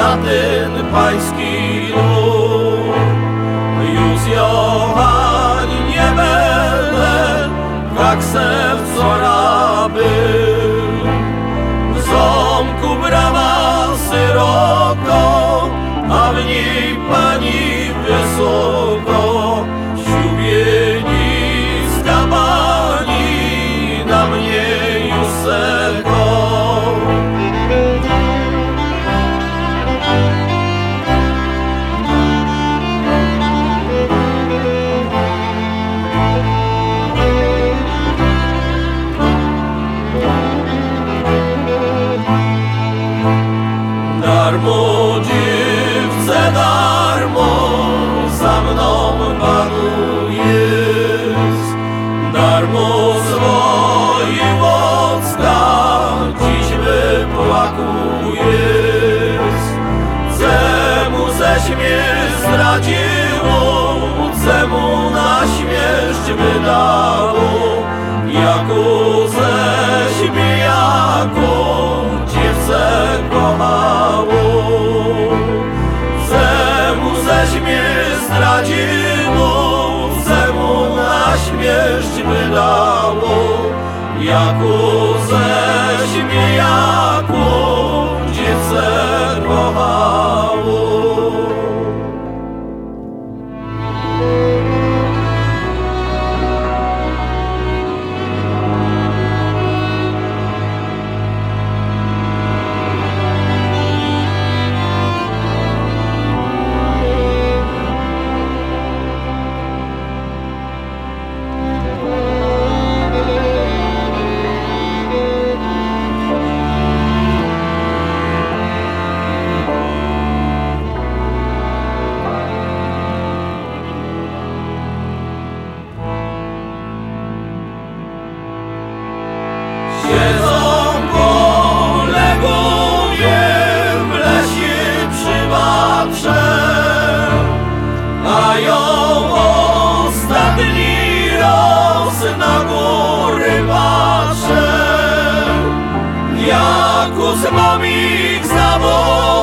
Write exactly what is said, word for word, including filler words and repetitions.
na ten pański lud. Już Johann nie będę, jak se wczoraj był. W zamku brama szeroko, a w niej pani wysoko. Siubieniska pani na mnie już seko. Darmo dziewce, darmo za mną panujesz, darmo swoje wocka dziś wypłakujesz. Czemu ześ mnie zdradziło, czemu na śmierć wydało, jako ześ mnie jako dziewce kochało. Czemu ześ mnie zdradziło, czemu na śmierć wydało, jako ześ mnie jako dziewce kochało. Siedzą kolegowie w lesie przy Watrze, a ją ostatni raz na góry patrzę, jako z mamich zawodów.